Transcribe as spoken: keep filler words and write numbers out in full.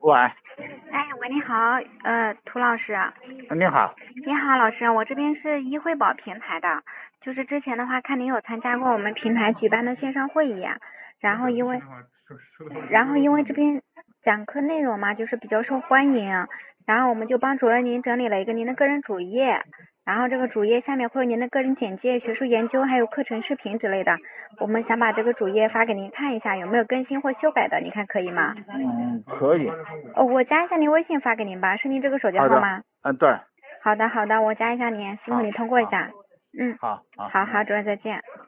喂， 哎，喂，你好，呃，涂老师。 你好。 你好，老师，我这边是一惠宝平台的，就是之前的话看您有参加过我们平台举办的线上会议啊，然后因为，然后因为这边讲课内容嘛，就是比较受欢迎啊，然后我们就帮主任您整理了一个您的个人主页，然后这个主页下面会有您的个人简介、学术研究还有课程视频之类的，我们想把这个主页发给您看一下，有没有更新或修改的，你看可以吗？ 嗯，可以。 哦，我加一下您微信发给您吧，是您这个手机好的。 号吗？ 嗯，对。 好的，好的，我加一下您，辛苦好， 你通过一好， 下。嗯， 好，好。 好好，主任再见。